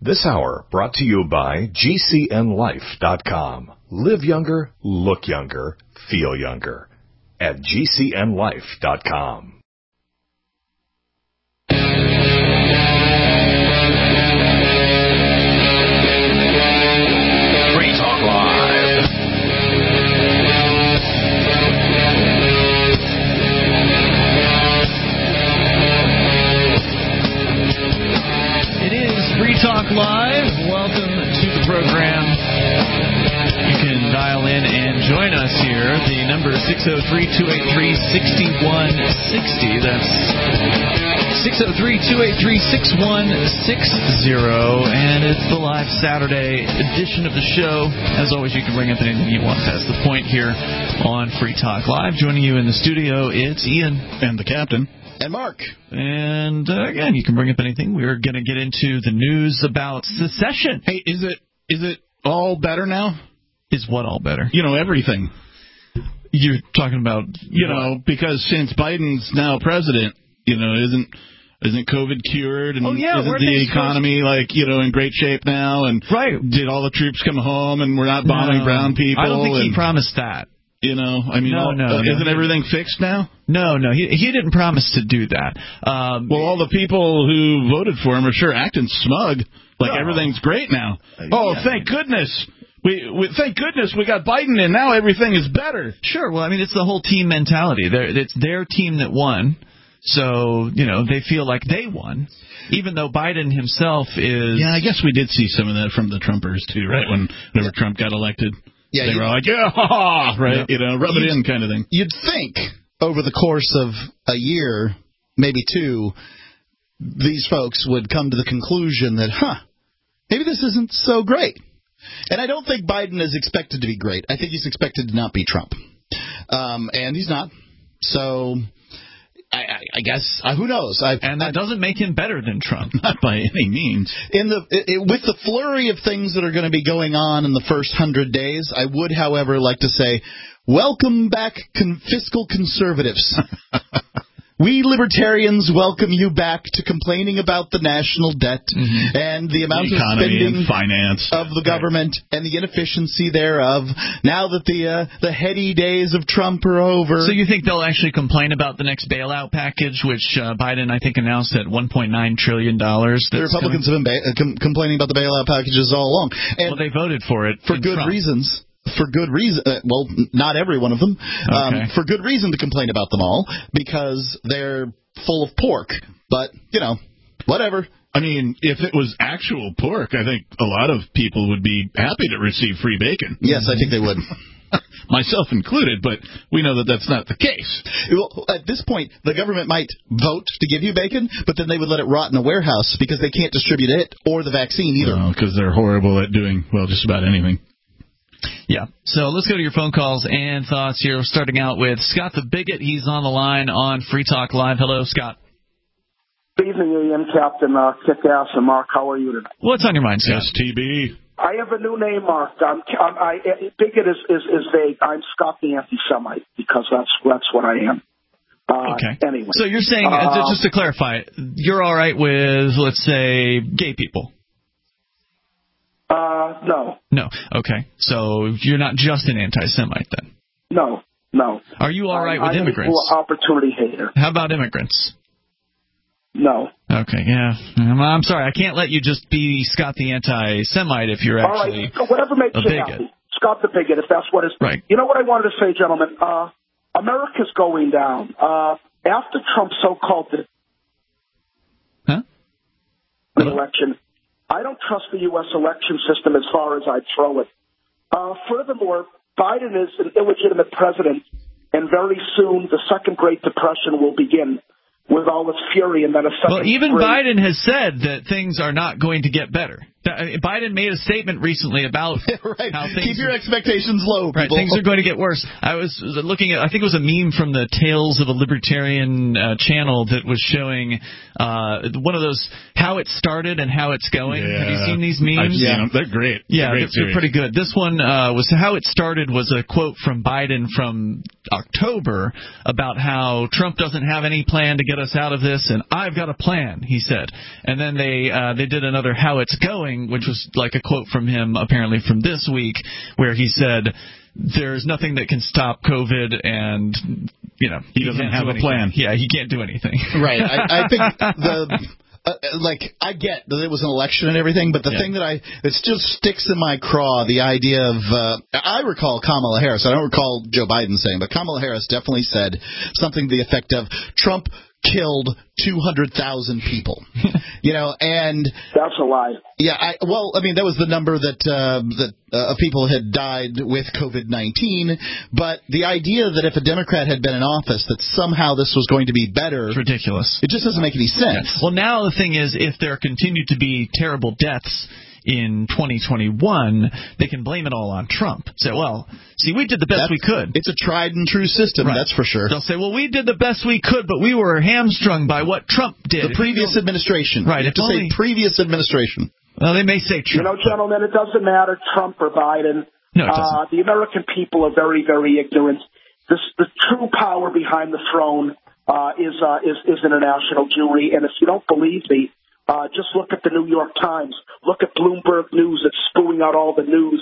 This hour brought to you by GCNLife.com. Live younger, look younger, feel younger at GCNLife.com. Free Talk Live. It is Free Talk Live. Welcome to the program. You can dial in and join us here. The number is 603-283-6160. That's 603-283-6160. And it's the live Saturday edition of the show. As always, you can bring up anything you want. That's the point here on Free Talk Live. Joining you in the studio, it's Ian. And the captain. And Mark. And again, you can bring up anything. We're going to get into the news about secession. Hey, is it all better now? Is what all better? You know, everything. You're talking about, because since Biden's now president, isn't COVID cured, and isn't the economy in great shape now? And did all the troops come home, and we're not bombing brown people? I don't think he promised that. Isn't everything fixed now? No, he didn't promise to do that. Well, all the people who voted for him are sure acting smug, everything's great now. Thank goodness. Thank goodness we got Biden in. Now everything is better. Sure. Well, it's the whole team mentality. It's their team that won, so they feel like they won, even though Biden himself is. Yeah, I guess we did see some of that from the Trumpers too, right? Whenever Trump got elected, they were like, right, rub it in kind of thing. You'd think over the course of a year, maybe two, these folks would come to the conclusion that, maybe this isn't so great. And I don't think Biden is expected to be great. I think he's expected to not be Trump. And he's not. So I guess, who knows? And that doesn't make him better than Trump. Not by any means. With the flurry of things that are going to be going on in the first 100 days, I would, however, like to say, welcome back, fiscal conservatives. We libertarians welcome you back to complaining about the national debt and the amount of spending and finance of the government and the inefficiency thereof. Now that the heady days of Trump are over. So you think they'll actually complain about the next bailout package, which Biden, I think, announced at $1.9 trillion? The Republicans have been complaining about the bailout packages all along. And they voted for it for good reasons. For good reason. Well, not every one of them. Okay. For good reason to complain about them all, because they're full of pork. But, whatever. If it was actual pork, I think a lot of people would be happy to receive free bacon. Yes, I think they would. Myself included, but we know that that's not the case. Well, at this point, the government might vote to give you bacon, but then they would let it rot in a warehouse because they can't distribute it or the vaccine either. No, because they're horrible at doing, just about anything. Yeah. So let's go to your phone calls and thoughts here. We're starting out with Scott the Bigot. He's on the line on Free Talk Live. Hello, Scott. Good evening, Ian, Captain Kickass, and Mark. How are you today? What's on your mind, Scott? STB. I have a new name, Mark. Bigot is vague. I'm Scott the Anti-Semite because that's what I am. Okay. Anyway. So you're saying, just to clarify, you're all right with, let's say, gay people? No. No. Okay. So you're not just an anti-Semite then? No. Are you all right with immigrants? I'm an equal opportunity hater. How about immigrants? No. Okay, yeah. I'm sorry. I can't let you just be Scott the Anti-Semite if you're actually all right. Whatever makes a you bigot. happy. Scott the Bigot, if that's what it's... Right. You know what I wanted to say, gentlemen? America's going down. After Trump's so-called election, I don't trust the U.S. election system as far as I'd throw it. Furthermore, Biden is an illegitimate president, and very soon the Second Great Depression will begin with all its fury. And then even Biden has said that things are not going to get better. Biden made a statement recently about how things... Keep your expectations low, people. Right, things are going to get worse. I was looking at, I think it was a meme from the Tales of a Libertarian channel that was showing one of those, how it started and how it's going. Yeah. Have you seen these memes? I've seen them. They're great. Yeah, they're pretty good. This one was how it started was a quote from Biden from October about how Trump doesn't have any plan to get us out of this, and I've got a plan, he said. And then they did another how it's going, saying, which was like a quote from him apparently from this week, where he said, there's nothing that can stop COVID, and, you know, he doesn't have a plan. Yeah, he can't do anything. Right. I think I get that it was an election and everything, but the thing that still sticks in my craw, the idea of, I recall Kamala Harris, I don't recall Joe Biden saying, but Kamala Harris definitely said something to the effect of, Trump killed 200,000 people, you know, and that's a lie. Yeah, that was the number that people had died with COVID-19. But the idea that if a Democrat had been in office, that somehow this was going to be better, it's ridiculous. It just doesn't make any sense. Yeah. Well, now the thing is, if there continue to be terrible deaths in 2021, they can blame it all on Trump. Say, well, see, we did the best we could. It's a tried and true system, that's for sure. They'll say, well, we did the best we could, but we were hamstrung by what Trump did. The previous administration. Right. You have to say previous administration. Well, they may say Trump. You know, gentlemen, it doesn't matter Trump or Biden. No, it doesn't. The American people are very, very ignorant. The true power behind the throne is international Jewry, and if you don't believe me, just look at the New York Times. Look at Bloomberg News. It's spewing out all the news.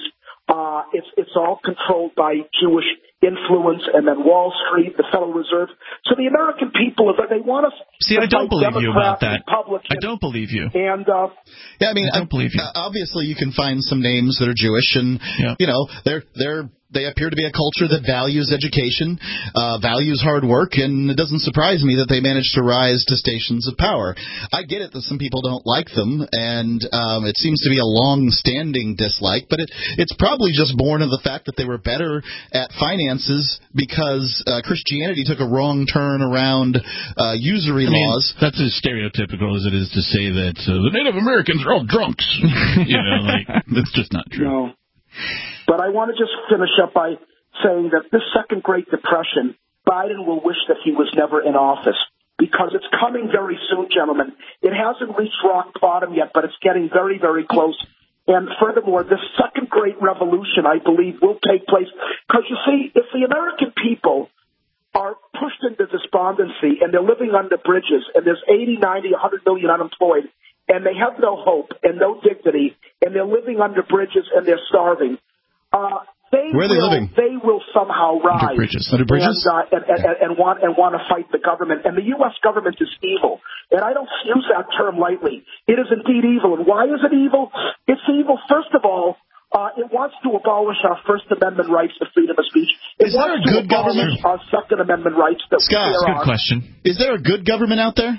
It's all controlled by Jewish influence, and then Wall Street, the Federal Reserve. So the American people, they want us. See, I don't believe you about that. I don't believe you. And yeah, I mean, I don't believe you. Obviously, you can find some names that are Jewish, and you know, they appear to be a culture that values education, values hard work, and it doesn't surprise me that they managed to rise to stations of power. I get it that some people don't like them, and it seems to be a long-standing dislike, but it's probably just born of the fact that they were better at finances because Christianity took a wrong turn around usury laws. That's as stereotypical as it is to say that the Native Americans are all drunks. You know, like, that's just not true. No. But I want to just finish up by saying that this second Great Depression, Biden will wish that he was never in office because it's coming very soon, gentlemen. It hasn't reached rock bottom yet, but it's getting very, very close. And furthermore, this second great revolution, I believe, will take place. Because, you see, if the American people are pushed into despondency and they're living under bridges and there's 80, 90, 100 million unemployed and they have no hope and no dignity and they're living under bridges and they're starving, where are they living? They will somehow rise under bridges? And want to fight the government. And the U.S. government is evil. And I don't use that term lightly. It is indeed evil. And why is it evil? It's evil, first of all, it wants to abolish our First Amendment rights to freedom of speech. It is there a good government? Our Second Amendment rights. Scott, good question. Is there a good government out there?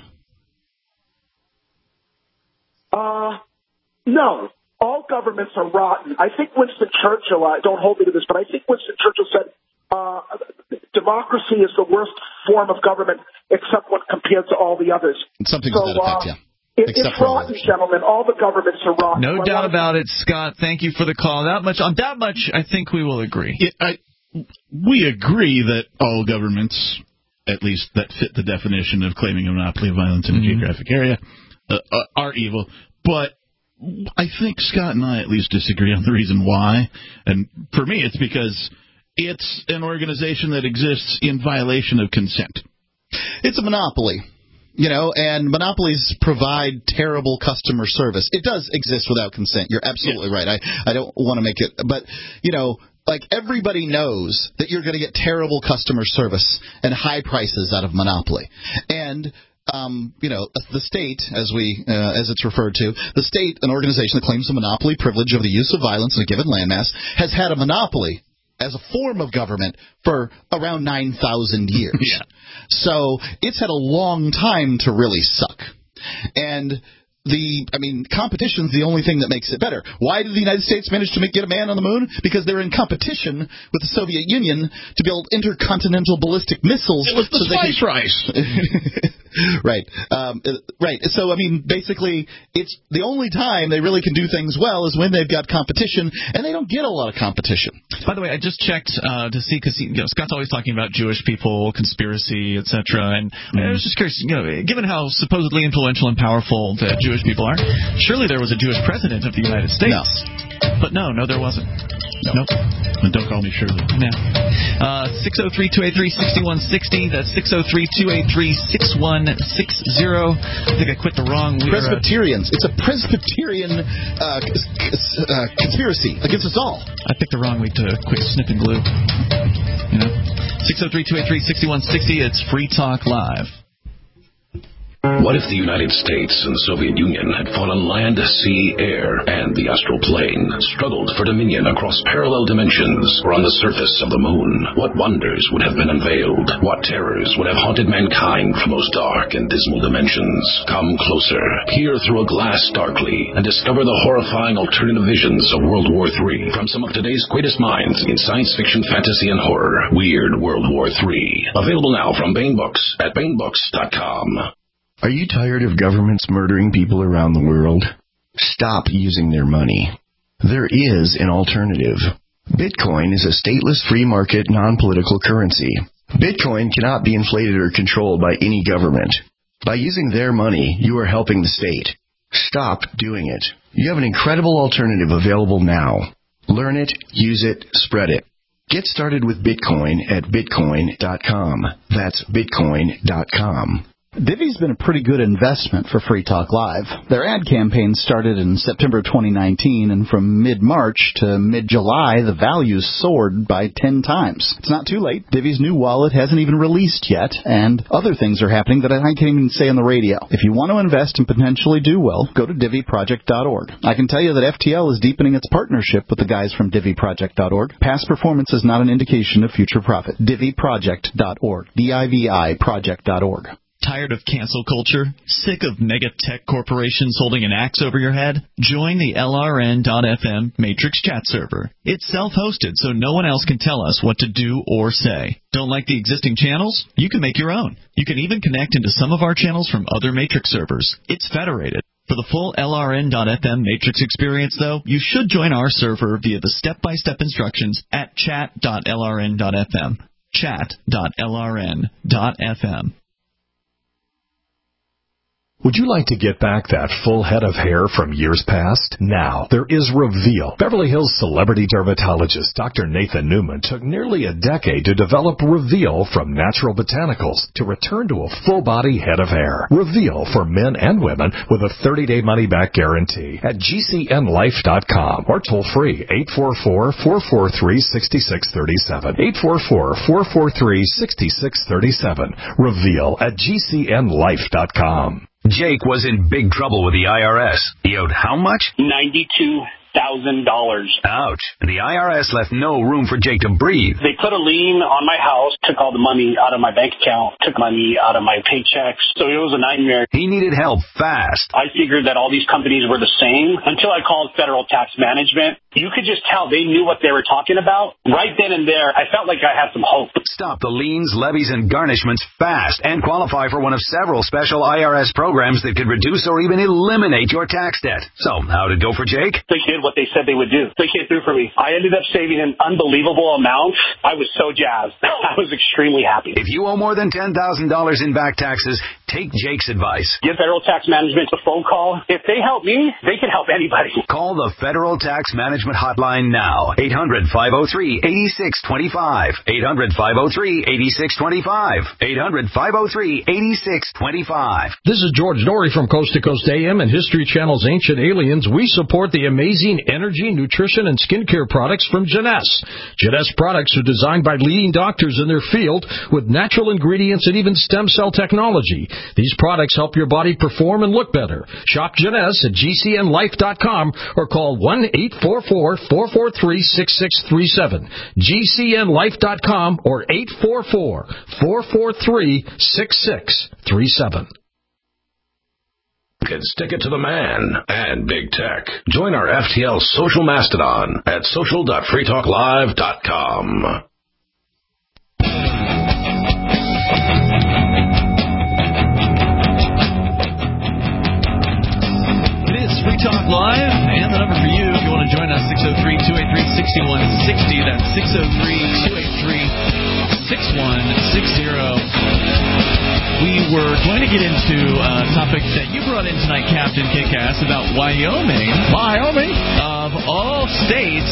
No. All governments are rotten. I think Winston Churchill, don't hold me to this, but I think Winston Churchill said democracy is the worst form of government except when compared to all the others. Something to that effect, yeah. It's rotten, gentlemen. All the governments are rotten. No doubt about it, Scott. Thank you for the call. On that much, I think we will agree. We agree that all governments, at least that fit the definition of claiming a monopoly of violence in a geographic area, are evil. But I think Scott and I at least disagree on the reason why. And for me, it's because it's an organization that exists in violation of consent. It's a monopoly. You know, and monopolies provide terrible customer service. It does exist without consent. You're absolutely right. I don't want to make it, but, you know, like everybody knows that you're going to get terrible customer service and high prices out of monopoly. And you know, the state, as it's referred to, the state, an organization that claims the monopoly privilege of the use of violence in a given landmass, has had a monopoly as a form of government for around 9,000 years. Yeah. So it's had a long time to really suck. And competition's the only thing that makes it better. Why did the United States manage to get a man on the moon? Because they're in competition with the Soviet Union to build intercontinental ballistic missiles. It was the spice rice. Right. Right. So, basically, it's the only time they really can do things well is when they've got competition, and they don't get a lot of competition. By the way, I just checked to see, because Scott's always talking about Jewish people, conspiracy, etc. And I was just curious, given how supposedly influential and powerful the Jewish people are, surely there was a Jewish president of the United States. No. But no, there wasn't. Nope. And don't call me Shirley. No. 603-283-6160. That's 603-283-6160. I think I quit the wrong... Presbyterians. It's a Presbyterian conspiracy against us all. I picked the wrong week to quit snip and glue. 603-283-6160. It's Free Talk Live. What if the United States and the Soviet Union had fought on land, sea, air, and the astral plane, struggled for dominion across parallel dimensions or on the surface of the moon? What wonders would have been unveiled? What terrors would have haunted mankind from those dark and dismal dimensions? Come closer, peer through a glass darkly, and discover the horrifying alternative visions of World War III from some of today's greatest minds in science fiction, fantasy, and horror. Weird World War III. Available now from Baen Books at BaenBooks.com. Are you tired of governments murdering people around the world? Stop using their money. There is an alternative. Bitcoin is a stateless free market non-political currency. Bitcoin cannot be inflated or controlled by any government. By using their money, you are helping the state. Stop doing it. You have an incredible alternative available now. Learn it, use it, spread it. Get started with Bitcoin at Bitcoin.com. That's Bitcoin.com. Divvy's been a pretty good investment for Free Talk Live. Their ad campaign started in September 2019, and from mid-March to mid-July, the values soared by 10 times. It's not too late. Divvy's new wallet hasn't even released yet, and other things are happening that I can't even say on the radio. If you want to invest and potentially do well, go to DivvyProject.org. I can tell you that FTL is deepening its partnership with the guys from DivvyProject.org. Past performance is not an indication of future profit. DivvyProject.org. DIVI Project.org. Tired of cancel culture? Sick of mega tech corporations holding an axe over your head? Join the LRN.FM Matrix chat server. It's self-hosted, so no one else can tell us what to do or say. Don't like the existing channels? You can make your own. You can even connect into some of our channels from other Matrix servers. It's federated. For the full LRN.FM Matrix experience, though, you should join our server via the step-by-step instructions at chat.lrn.fm. Chat.lrn.fm. Would you like to get back that full head of hair from years past? Now, there is Reveal. Beverly Hills celebrity dermatologist Dr. Nathan Newman took nearly a decade to develop Reveal from natural botanicals to return to a full-body head of hair. Reveal for men and women with a 30-day money-back guarantee at GCNlife.com or toll-free 844-443-6637. 844-443-6637. Reveal at GCNlife.com. Jake was in big trouble with the IRS. He owed how much? $92,000. Ouch. And the IRS left no room for Jake to breathe. They put a lien on my house, took all the money out of my bank account, took money out of my paychecks. So it was a nightmare. He needed help fast. I figured that all these companies were the same until I called Federal Tax Management. You could just tell they knew what they were talking about. Right then and there, I felt like I had some hope. Stop the liens, levies, and garnishments fast and qualify for one of several special IRS programs that could reduce or even eliminate your tax debt. So, how'd it go for Jake? They did what they said they would do. They came through for me. I ended up saving an unbelievable amount. I was so jazzed. I was extremely happy. If you owe more than $10,000 in back taxes, take Jake's advice. Give Federal Tax Management a phone call. If they help me, they can help anybody. Call the Federal Tax Management hotline now. 800-503-8625. 800-503-8625. 800-503-8625. This is George Norrie from Coast to Coast AM and History Channel's Ancient Aliens. We support the amazing energy, nutrition, and skincare products from Jeunesse. Jeunesse products are designed by leading doctors in their field with natural ingredients and even stem cell technology. These products help your body perform and look better. Shop Jeunesse at GCNlife.com or call 1-844-443-6637. GCNlife.com or 844-443-6637. Can stick it to the man and big tech. Join our FTL social mastodon at social.freetalklive.com. Free Talk Live, and the number for you, if you want to join us, 603-283-6160. That's 603-283-6160. We were going to get into a topic that you brought in tonight, Captain Kickass, about Wyoming. Wyoming? Of all states being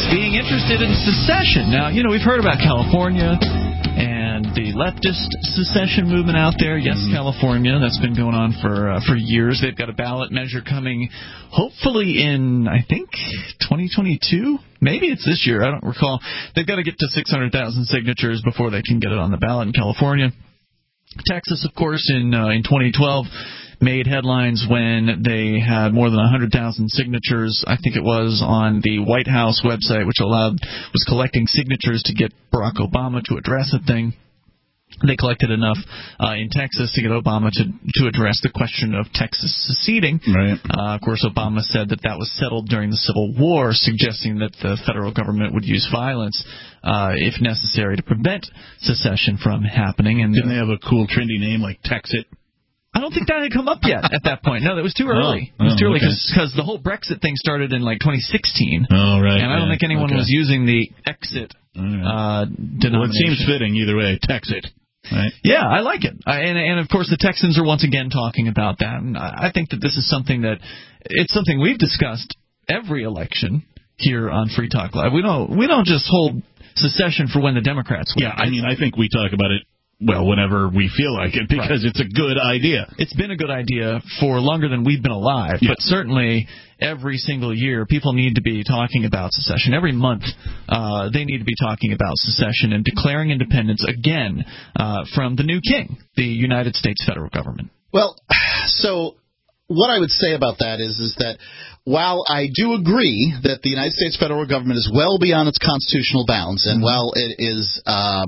interested in secession. Now, we've heard about California and the leftist secession movement out there. Yes, California. That's been going on for years. They've got a ballot measure coming, hopefully in, I think, 2022. Maybe it's this year. I don't recall. They've got to get to 600,000 signatures before they can get it on the ballot in California. Texas, of course, in 2012 made headlines when they had more than 100,000 signatures, I think it was, on the White House website, which was collecting signatures to get Barack Obama to address a thing. They collected enough in Texas to get Obama to address the question of Texas seceding. Right. Of course, Obama said that was settled during the Civil War, suggesting that the federal government would use violence if necessary to prevent secession from happening. And didn't they have a cool, trendy name like Texit? I don't think that had come up yet at that point. No, that was too early. It was too early because the whole Brexit thing started in 2016. Oh, right. And I don't think anyone was using the exit denomination. Well, it seems fitting either way. Texit. Right. Yeah, I like it. And of course, the Texans are once again talking about that. And I think that this is something we've discussed every election here on Free Talk Live. We don't just hold secession for when the Democrats win. Yeah, I think we talk about it, whenever we feel like it, because it's a good idea. It's been a good idea for longer than we've been alive, but certainly every single year people need to be talking about secession. Every month they need to be talking about secession and declaring independence again from the new king, the United States federal government. Well, so what I would say about that is that while I do agree that the United States federal government is well beyond its constitutional bounds, and while it is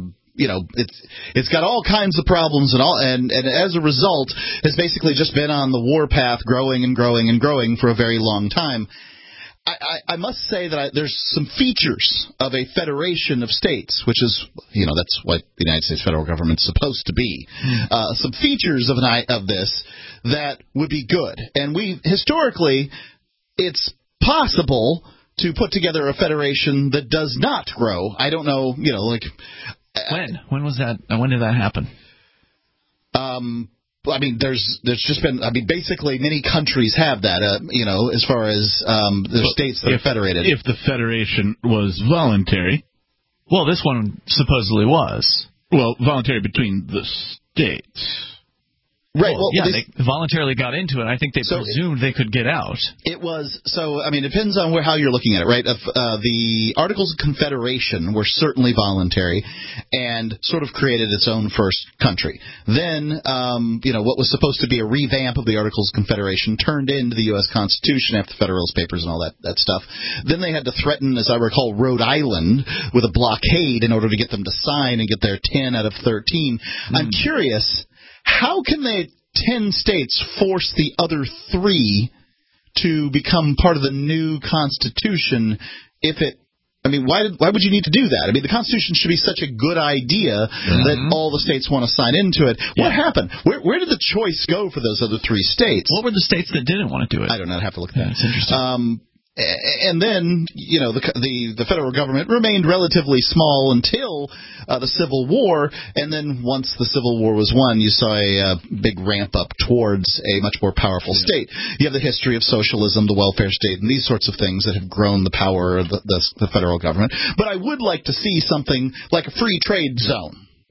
it's got all kinds of problems and as a result has basically just been on the warpath, growing and growing and growing for a very long time. I must say that there's some features of a federation of states, which is, that's what the United States federal government's supposed to be. Some features of this that would be good. And historically, it's possible to put together a federation that does not grow. I don't know, When was that? When did that happen? There's just been. Basically, many countries have that. As far as the states that are federated. If the federation was voluntary, well, this one supposedly was. Well, voluntary between the states. Right. Well, they voluntarily got into it. I think they presumed they could get out. It was it depends on how you're looking at it, right? The Articles of Confederation were certainly voluntary and sort of created its own first country. Then, what was supposed to be a revamp of the Articles of Confederation turned into the U.S. Constitution after the Federalist Papers and all that stuff. Then they had to threaten, as I recall, Rhode Island with a blockade in order to get them to sign and get their 10 out of 13. I'm curious. How can the 10 states force the other 3 to become part of the new Constitution why would you need to do that? The Constitution should be such a good idea that all the states want to sign into it. What happened? Where did the choice go for those other 3 states? What were the states that didn't want to do it? I don't know. I'd have to look at that. That's interesting. And then, the federal government remained relatively small until the Civil War, and then once the Civil War was won, you saw a big ramp up towards a much more powerful state. You have the history of socialism, the welfare state, and these sorts of things that have grown the power of the federal government. But I would like to see something like a free trade zone,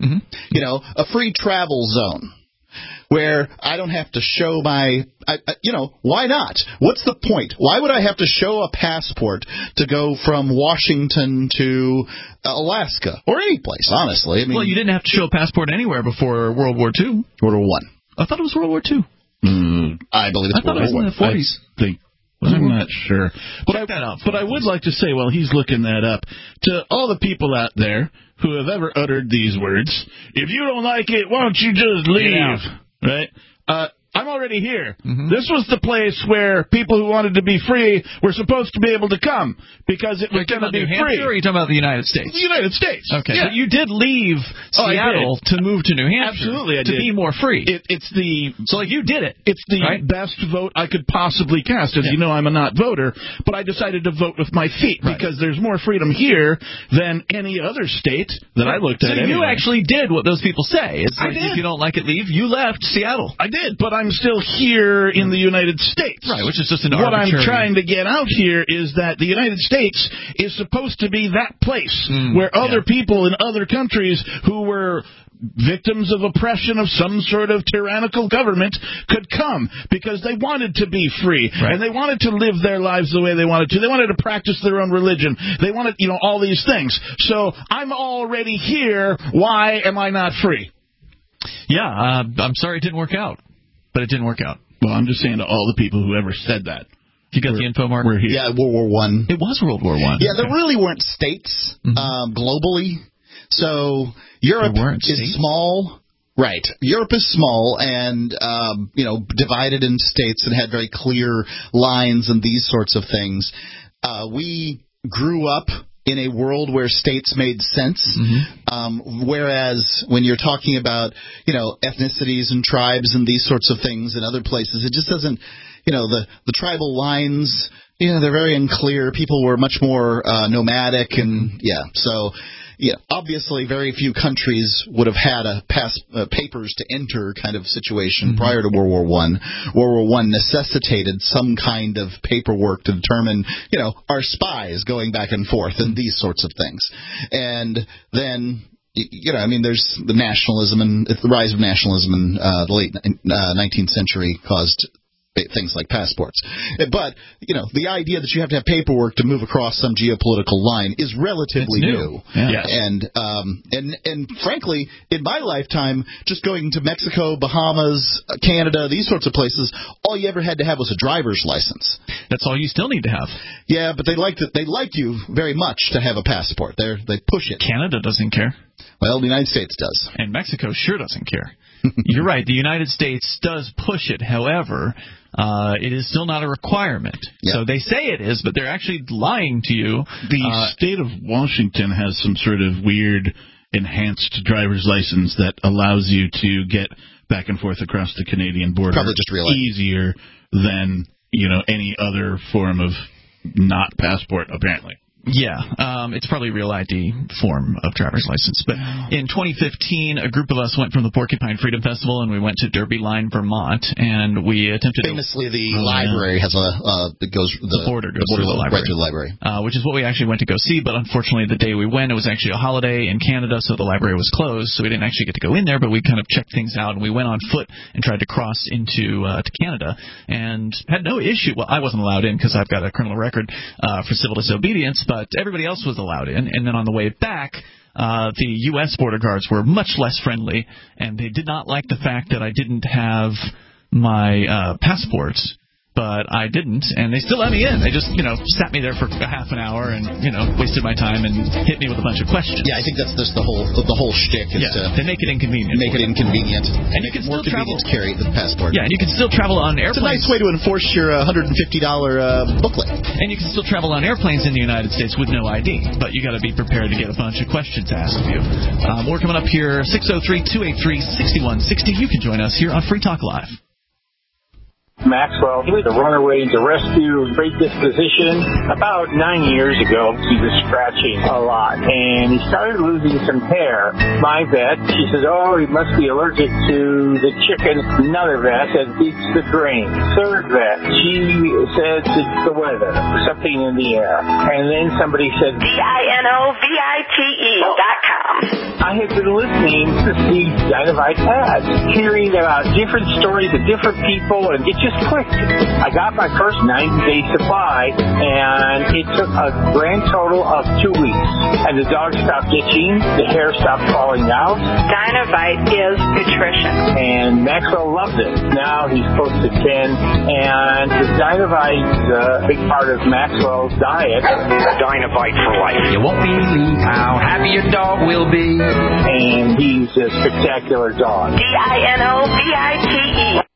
a free travel zone, where I don't have to show why not? What's the point? Why would I have to show a passport to go from Washington to Alaska or any place, honestly? Well, you didn't have to show a passport anywhere before World War II. World War I. I thought it was World War II. I believe it's World War I. I thought it was in the 40s. I'm not sure. Check that out. But I would like to say, while he's looking that up, to all the people out there who have ever uttered these words, if you don't like it, why don't you just leave? Right? I'm already here. This was the place where people who wanted to be free were supposed to be able to come because it was going to be free. Or are you talking about the United States? The United States. Okay. Yeah. But you did leave Seattle to move to New Hampshire. Absolutely, I did. To be more free. So you did it. It's the best vote I could possibly cast. As you know, I'm a not voter, but I decided to vote with my feet because there's more freedom here than any other state that I looked at. So you actually did what those people say. It's like, if you don't like it, leave. You left Seattle. I did, but I'm I'm still here in the United States. Right, which is just an What arbitrary... I'm trying to get out here is that the United States is supposed to be that place where other people in other countries who were victims of oppression of some sort of tyrannical government could come because they wanted to be free and they wanted to live their lives the way they wanted to. They wanted to practice their own religion. They wanted, all these things. So I'm already here. Why am I not free? Yeah, I'm sorry it didn't work out, but it didn't work out. Well, I'm just saying to all the people who ever said that. You got the info, Mark? We're here. Yeah, World War I. It was World War I. Yeah, there really weren't states globally. So Europe is small. Right. Europe is small and, divided in states and had very clear lines and these sorts of things. We grew up in a world where states made sense, whereas when you're talking about, ethnicities and tribes and these sorts of things in other places, it just doesn't, the tribal lines, they're very unclear. People were much more nomadic and, so... Yeah, obviously, very few countries would have had a papers to enter kind of situation prior to World War I. World War I necessitated some kind of paperwork to determine, our spies going back and forth and these sorts of things. And then, there's the nationalism and the rise of nationalism in the late 19th century caused things like passports. But, the idea that you have to have paperwork to move across some geopolitical line is relatively new. Yeah. And frankly, in my lifetime, just going to Mexico, Bahamas, Canada, these sorts of places, all you ever had to have was a driver's license. That's all you still need to have. Yeah, but they like you very much to have a passport. They push it. Canada doesn't care. Well, the United States does. And Mexico sure doesn't care. You're right. The United States does push it. However, it is still not a requirement. Yeah. So they say it is, but they're actually lying to you. The state of Washington has some sort of weird enhanced driver's license that allows you to get back and forth across the Canadian border probably just easier than, any other form of not passport, apparently. Yeah, it's probably a real ID form of driver's license. But in 2015, a group of us went from the Porcupine Freedom Festival, and we went to Derby Line, Vermont, and we attempted famously, the library has the border goes right through the library. Which is what we actually went to go see, but unfortunately the day we went, it was actually a holiday in Canada, so the library was closed, so we didn't actually get to go in there, but we kind of checked things out, and we went on foot and tried to cross into to Canada, and had no issue. Well, I wasn't allowed in because I've got a criminal record for civil disobedience, but everybody else was allowed in. And then on the way back, the U.S. border guards were much less friendly, and they did not like the fact that I didn't have my passport. But I didn't, and they still let me in. They just, sat me there for a half an hour and, wasted my time and hit me with a bunch of questions. Yeah, I think that's just the whole shtick. They make it inconvenient. And you can still travel to carry the passport. Yeah, and you can still travel on airplanes. It's a nice way to enforce your $150 booklet. And you can still travel on airplanes in the United States with no ID, but you got to be prepared to get a bunch of questions asked of you. We're coming up here, 603-283-6160. You can join us here on Free Talk Live. Maxwell, he was a runaway to rescue, great disposition. About 9 years ago, he was scratching a lot, and he started losing some hair. My vet, she says, he must be allergic to the chicken. Another vet said, it's the grain. Third vet, she said it's the weather, something in the air. And then somebody said, DINOVITE.com. I had been listening to these Dynavite ads, hearing about different stories of different people, and it just clicked. I got my first 90-day supply, and it took a grand total of 2 weeks. And the dog stopped itching, the hair stopped falling out. Dynavite is nutrition. And Maxwell loved it. Now he's close to 10, and the Dynavite's a big part of Maxwell's diet. Dynavite for life. You won't believe how happy your dog will be. And he's a spectacular dog. DINOVITE.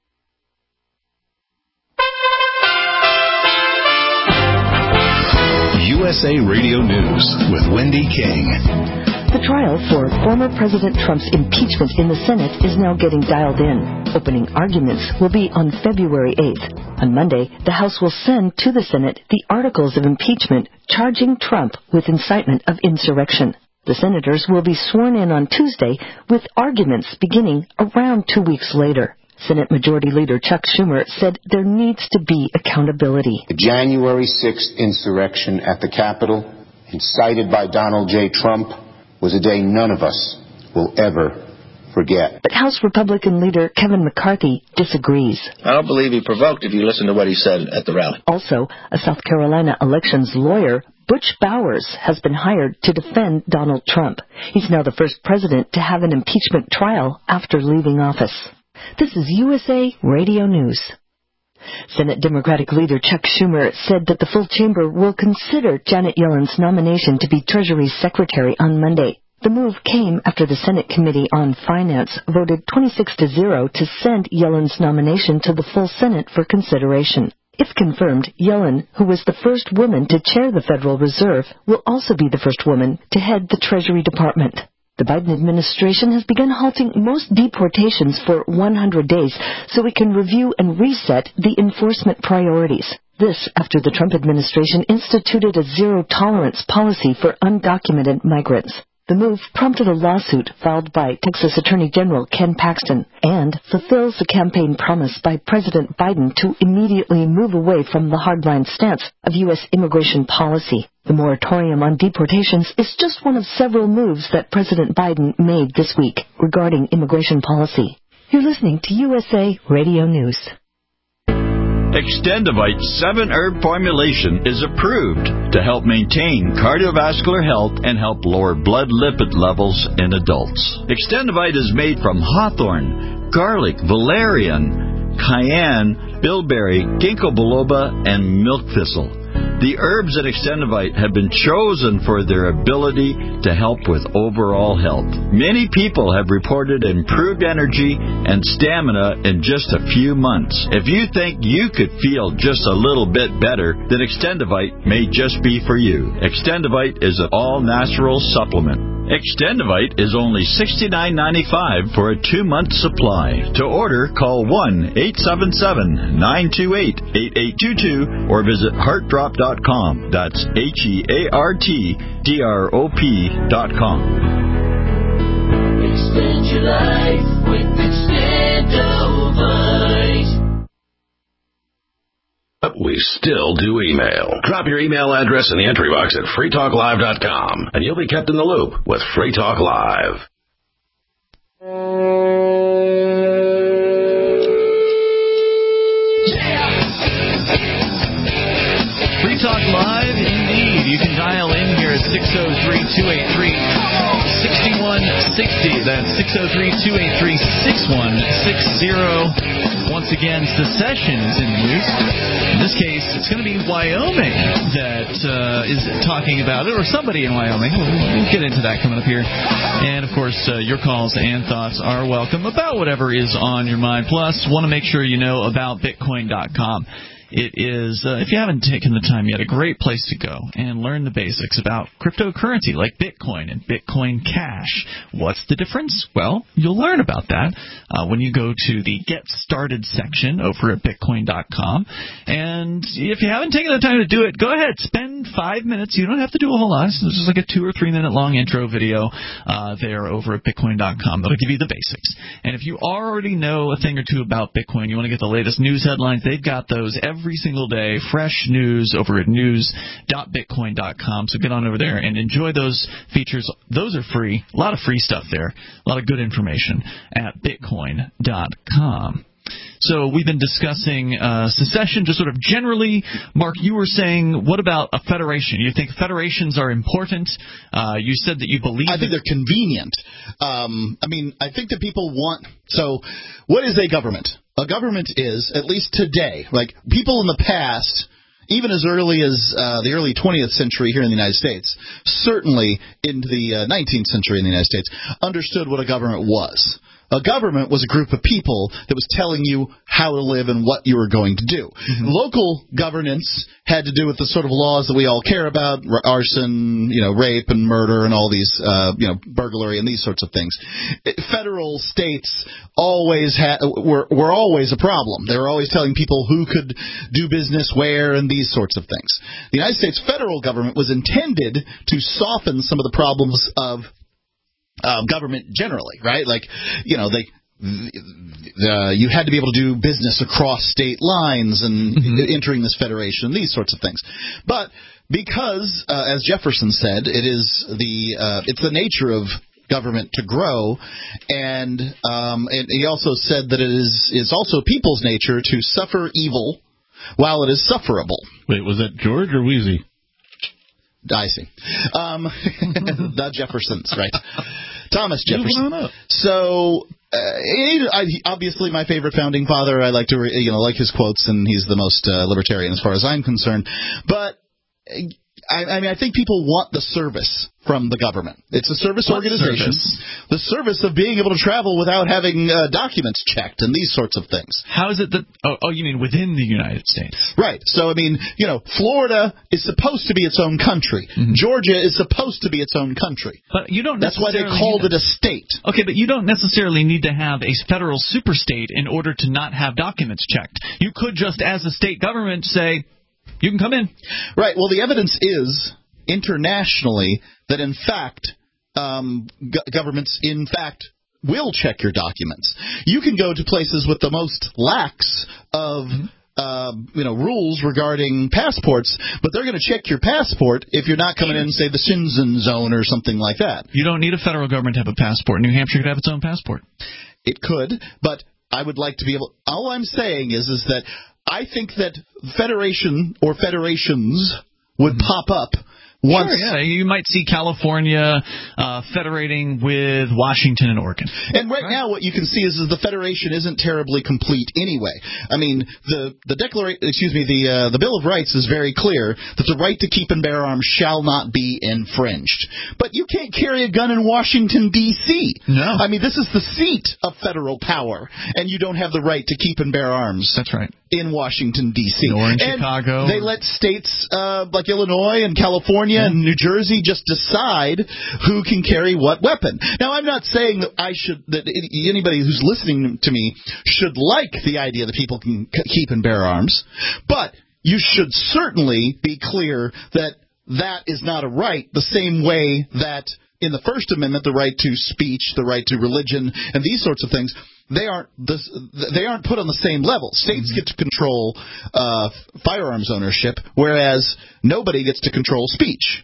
USA Radio News with Wendy King. The trial for former President Trump's impeachment in the Senate is now getting dialed in. Opening arguments will be on February 8th. On Monday, the House will send to the Senate the articles of impeachment charging Trump with incitement of insurrection. The senators will be sworn in on Tuesday with arguments beginning around 2 weeks later. Senate Majority Leader Chuck Schumer said there needs to be accountability. The January 6th insurrection at the Capitol, incited by Donald J. Trump, was a day none of us will ever forget. But House Republican leader Kevin McCarthy disagrees. I don't believe he provoked if you listen to what he said at the rally. Also, a South Carolina elections lawyer, Butch Bowers, has been hired to defend Donald Trump. He's now the first president to have an impeachment trial after leaving office. This is USA Radio News. Senate Democratic leader Chuck Schumer said that the full chamber will consider Janet Yellen's nomination to be Treasury Secretary on Monday. The move came after the Senate Committee on Finance voted 26-0 to send Yellen's nomination to the full Senate for consideration. If confirmed, Yellen, who was the first woman to chair the Federal Reserve, will also be the first woman to head the Treasury Department. The Biden administration has begun halting most deportations for 100 days so we can review and reset the enforcement priorities. This after the Trump administration instituted a zero-tolerance policy for undocumented migrants. The move prompted a lawsuit filed by Texas Attorney General Ken Paxton and fulfills the campaign promise by President Biden to immediately move away from the hardline stance of U.S. immigration policy. The moratorium on deportations is just one of several moves that President Biden made this week regarding immigration policy. You're listening to USA Radio News. Extendivite 7-herb formulation is approved to help maintain cardiovascular health and help lower blood lipid levels in adults. Extendivite is made from hawthorn, garlic, valerian, cayenne, bilberry, ginkgo biloba, and milk thistle. The herbs at Extendivite have been chosen for their ability to help with overall health. Many people have reported improved energy and stamina in just a few months. If you think you could feel just a little bit better, then Extendivite may just be for you. Extendivite is an all-natural supplement. Extendivite is only $69.95 for a 2-month supply. To order, call 1-877-928-8822 or visit heartdrop.com. That's HEARTDROP.com. Extend your life with Extendivite. But we still do email. Drop your email address in the entry box at freetalklive.com, and you'll be kept in the loop with Free Talk Live. Free Talk Live, indeed. You can dial in here at 603-283-6160. That's 603-283-6160. Once again, secession is in the news. In this case, it's going to be Wyoming that is talking about it, or somebody in Wyoming. We'll get into that coming up here. And, of course, your calls and thoughts are welcome about whatever is on your mind. Plus, want to make sure you know about Bitcoin.com. It is, if you haven't taken the time yet, a great place to go and learn the basics about cryptocurrency like Bitcoin and Bitcoin Cash. What's the difference? Well, you'll learn about that when you go to the Get Started section over at Bitcoin.com. And if you haven't taken the time to do it, go ahead. Spend 5 minutes. You don't have to do a whole lot. This is like a 2 or 3 minute long intro video there over at Bitcoin.com. That'll give you the basics. And if you already know a thing or two about Bitcoin, you want to get the latest news headlines, they've got those every single day, fresh news over at news.bitcoin.com. So get on over there and enjoy those features. Those are free. A lot of free stuff there. A lot of good information at bitcoin.com. So we've been discussing secession just sort of generally. Mark, you were saying, what about a federation? You think federations are important? You said that you believe... I think they're convenient. I think that people want... So what is a government? A government is, at least today, like people in the past, even as early as the early 20th century here in the United States, certainly into the 19th century in the United States, understood what a government was. A government was a group of people that was telling you how to live and what you were going to do. Mm-hmm. Local governance had to do with the sort of laws that we all care about, arson, rape and murder and all these, burglary and these sorts of things. Federal states always were always a problem. They were always telling people who could do business where and these sorts of things. The United States federal government was intended to soften some of the problems of government generally, right? Like, you had to be able to do business across state lines and entering this federation, these sorts of things. But because, as Jefferson said, it's the nature of government to grow, and he also said that it is also people's nature to suffer evil while it is sufferable. Wait, was that George or Wheezy? I see. The Jeffersons, right? Thomas Jefferson. So, obviously, my favorite founding father. I like to, like his quotes, and he's the most libertarian as far as I'm concerned. But I think people want the service from the government. It's a service organization. The service of being able to travel without having documents checked and these sorts of things. How is it that... Oh, you mean within the United States? Right. So, Florida is supposed to be its own country. Georgia is supposed to be its own country. But you don't That's why they called it a state. Okay, but you don't necessarily need to have a federal superstate in order to not have documents checked. You could just, as a state government, say... You can come in. Right. Well, the evidence is internationally that, in fact, governments, in fact, will check your documents. You can go to places with the most lax of rules regarding passports, but they're going to check your passport if you're not coming in, say, the Shenzhen zone or something like that. You don't need a federal government to have a passport. New Hampshire could have its own passport. It could, but I would like to be able... All I'm saying is that I think that federation or federations would pop up once. Sure, yeah. You might see California federating with Washington and Oregon. And right now what you can see is the federation isn't terribly complete anyway. I mean, the Bill of Rights is very clear that the right to keep and bear arms shall not be infringed. But you can't carry a gun in Washington, D.C. No. I mean, this is the seat of federal power, and you don't have the right to keep and bear arms. That's right. In Washington, D.C. Nor in Chicago. They let states like Illinois and California and New Jersey just decide who can carry what weapon. Now, I'm not saying that anybody who's listening to me should like the idea that people can keep and bear arms, but you should certainly be clear that that is not a right, the same way that in the First Amendment, the right to speech, the right to religion, and these sorts of things, they aren't put on the same level. States get to control firearms ownership, whereas nobody gets to control speech.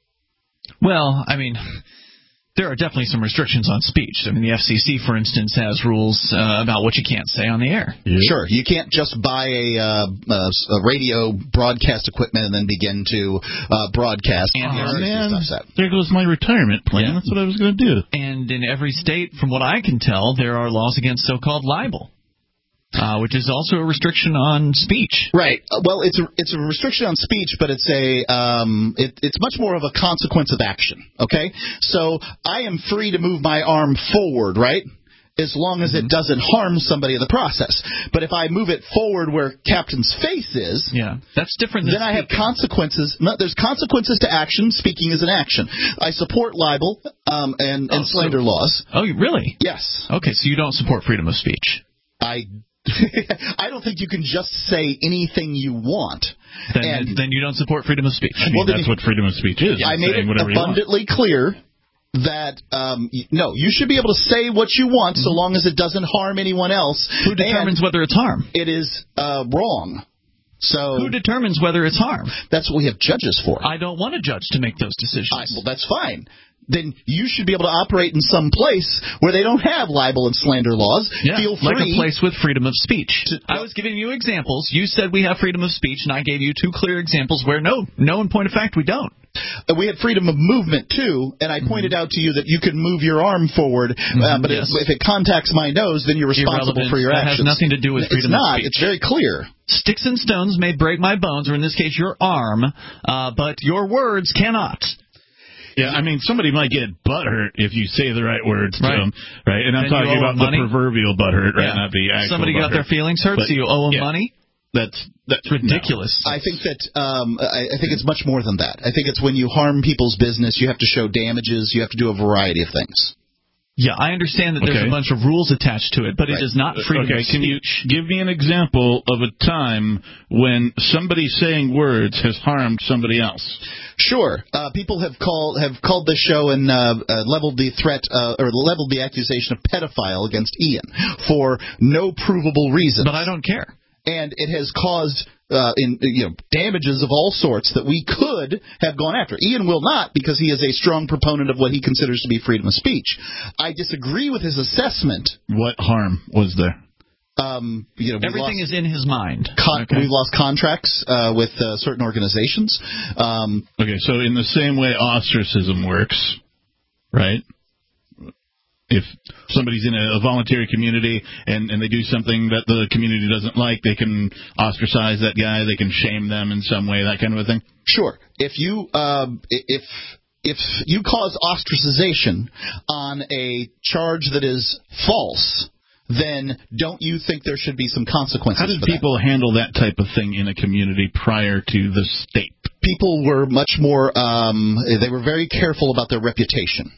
Well, I mean, there are definitely some restrictions on speech. I mean, the FCC, for instance, has rules about what you can't say on the air. Yeah. Sure. You can't just buy a radio broadcast equipment and then begin to broadcast. There goes my retirement plan. Yeah. That's what I was going to do. And in every state, from what I can tell, there are laws against so-called libel. Which is also a restriction on speech. Right. Well, it's a restriction on speech, but it's it's much more of a consequence of action. Okay. So I am free to move my arm forward, right? As long as it doesn't harm somebody in the process. But if I move it forward where Captain's face is, that's different. Then I have consequences. There's consequences to action. Speaking is an action. I support libel and slander laws. Oh, really? Yes. Okay, so you don't support freedom of speech. I don't think you can just say anything you want. Then you don't support freedom of speech. Well, that's what freedom of speech is. I made it abundantly clear that, no, you should be able to say what you want so long as it doesn't harm anyone else. Who determines whether it's harm? It is wrong. So who determines whether it's harm? That's what we have judges for. I don't want a judge to make those decisions. Well, that's fine. Then you should be able to operate in some place where they don't have libel and slander laws. Yeah, feel free. Like a place with freedom of speech. I was giving you examples. You said we have freedom of speech, and I gave you two clear examples where no, in point of fact, we don't. We have freedom of movement, too, and I pointed out to you that you can move your arm forward, but if it contacts my nose, then you're responsible for your actions. That has nothing to do with freedom of speech. It's very clear. Sticks and stones may break my bones, or in this case, your arm, but your words cannot. Yeah, I mean, somebody might get butthurt if you say the right words to them, right? And I'm talking about the proverbial butthurt, right? Not the actual Somebody got their feelings hurt, so you owe them money? That's ridiculous. No. I think that I think it's much more than that. I think it's when you harm people's business, you have to show damages, you have to do a variety of things. Yeah, I understand that there's a bunch of rules attached to it, but it is not freedom of speech. Can you give me an example of a time when somebody saying words has harmed somebody else? Sure. People have called this show and leveled the threat or leveled the accusation of pedophile against Ian for no provable reason. But I don't care. And it has caused damages of all sorts that we could have gone after. Ian will not, because he is a strong proponent of what he considers to be freedom of speech. I disagree with his assessment. What harm was there? Everything is in his mind. We've lost contracts with certain organizations. Okay, so in the same way ostracism works, right? If somebody's in a voluntary community and they do something that the community doesn't like, they can ostracize that guy, they can shame them in some way, that kind of a thing? Sure. If you cause ostracization on a charge that is false, then don't you think there should be some consequences? How did people handle that type of thing in a community prior to the state? People were much more, they were very careful about their reputation,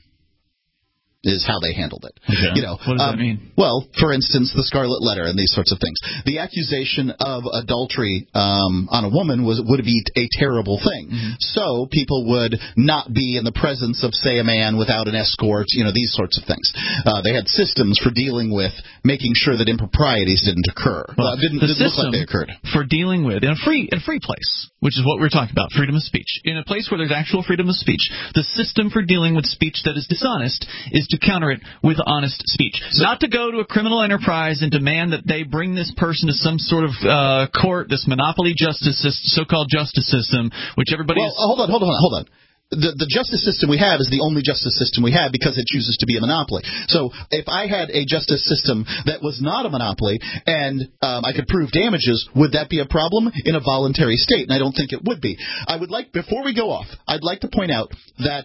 is how they handled it. Okay. What does that mean? Well, for instance, the Scarlet Letter and these sorts of things. The accusation of adultery on a woman would be a terrible thing. Mm-hmm. So people would not be in the presence of, say, a man without an escort, these sorts of things. They had systems for dealing with making sure that improprieties didn't occur. Well, didn't look like they occurred. For dealing with, in a free place, which is what we're talking about, freedom of speech. In a place where there's actual freedom of speech, the system for dealing with speech that is dishonest is to counter it with honest speech. Not to go to a criminal enterprise and demand that they bring this person to some sort of court, this monopoly justice, so-called justice system, which everybody is... Hold on. The justice system we have is the only justice system we have because it chooses to be a monopoly. So if I had a justice system that was not a monopoly and I could prove damages, would that be a problem in a voluntary state? And I don't think it would be. Before we go off, I'd like to point out that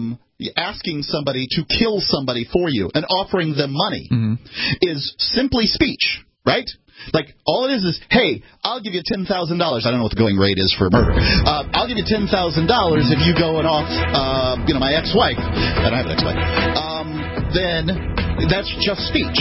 asking somebody to kill somebody for you and offering them money is simply speech, right? Like, all it is, hey, I'll give you $10,000. I don't know what the going rate is for murder. I'll give you $10,000 if you go and off, my ex-wife. I don't have an ex-wife. Then that's just speech.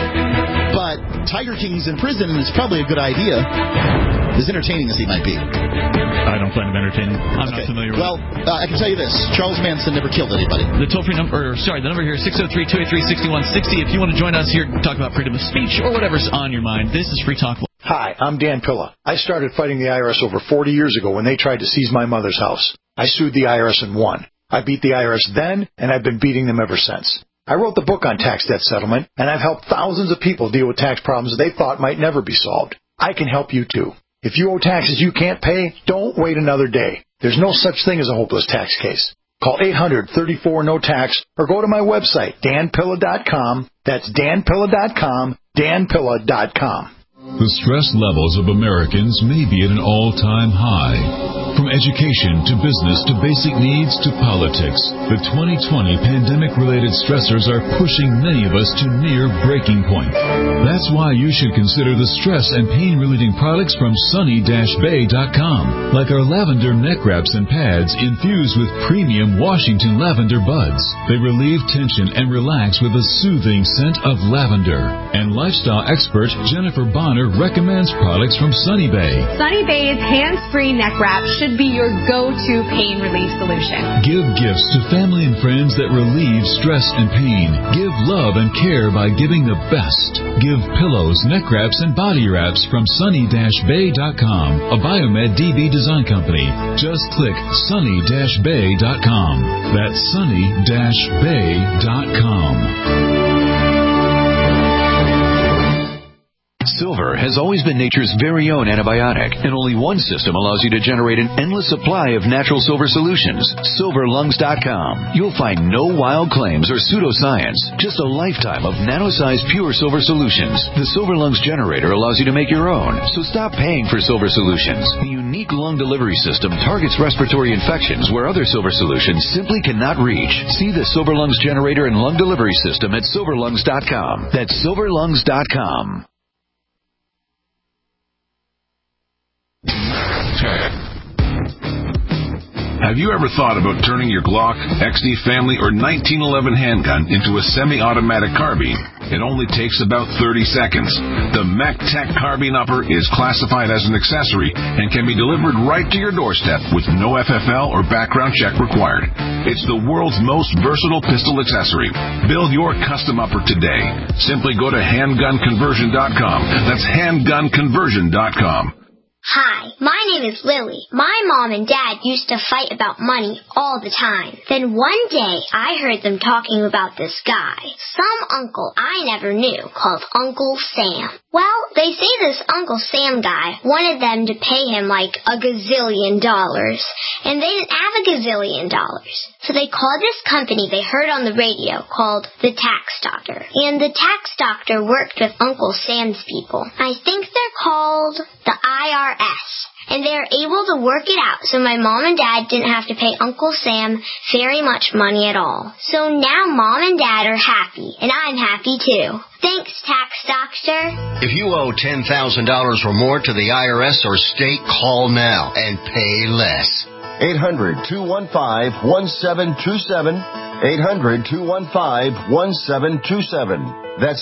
But Tiger King's in prison, and it's probably a good idea, as entertaining as he might be. I don't find him entertaining. I'm not familiar with it. Well, I can tell you this. Charles Manson never killed anybody. The toll-free number, the number here is 603-283-6160. If you want to join us here to talk about freedom of speech or whatever's on your mind, this is Free Talk. Hi, I'm Dan Pilla. I started fighting the IRS over 40 years ago when they tried to seize my mother's house. I sued the IRS and won. I beat the IRS then, and I've been beating them ever since. I wrote the book on tax debt settlement, and I've helped thousands of people deal with tax problems they thought might never be solved. I can help you, too. If you owe taxes you can't pay, don't wait another day. There's no such thing as a hopeless tax case. Call 800-34-NO-TAX or go to my website, danpilla.com. That's danpilla.com, danpilla.com. The stress levels of Americans may be at an all-time high. From education to business to basic needs to politics, the 2020 pandemic-related stressors are pushing many of us to near breaking point. That's why you should consider the stress and pain-relieving products from sunny-bay.com, like our lavender neck wraps and pads infused with premium Washington lavender buds. They relieve tension and relax with a soothing scent of lavender. And lifestyle expert Jennifer Bonner recommends products from Sunny Bay. Sunny Bay's hands-free neck wrap should be your go-to pain relief solution. Give gifts to family and friends that relieve stress and pain. Give love and care by giving the best. Give pillows, neck wraps, and body wraps from sunny-bay.com, a Biomed DB design company. Just click sunny-bay.com. That's sunny-bay.com. Silver has always been nature's very own antibiotic, and only one system allows you to generate an endless supply of natural silver solutions. SilverLungs.com. You'll find no wild claims or pseudoscience, just a lifetime of nano-sized pure silver solutions. The Silver Lungs generator allows you to make your own, so stop paying for silver solutions. The unique lung delivery system targets respiratory infections where other silver solutions simply cannot reach. See the Silver Lungs generator and lung delivery system at SilverLungs.com. That's SilverLungs.com. Have you ever thought about turning your Glock, XD family, or 1911 handgun into a semi-automatic carbine? It only takes about 30 seconds. The MacTech Carbine Upper is classified as an accessory and can be delivered right to your doorstep with no FFL or background check required. It's the world's most versatile pistol accessory. Build your custom upper today. Simply go to handgunconversion.com. That's handgunconversion.com. Hi, my name is Lily. My mom and dad used to fight about money all the time. Then one day, I heard them talking about this guy, some uncle I never knew, called Uncle Sam. Well, they say this Uncle Sam guy wanted them to pay him like $1 gazillion, and they didn't have $1 gazillion. So they called this company they heard on the radio called the Tax Doctor. And the Tax Doctor worked with Uncle Sam's people. I think they're called the IRS. And they were able to work it out so my mom and dad didn't have to pay Uncle Sam very much money at all. So now mom and dad are happy, and I'm happy too. Thanks, Tax Doctor. If you owe $10,000 or more to the IRS or state, call now and pay less. 800-215-1727. 800-215-1727. That's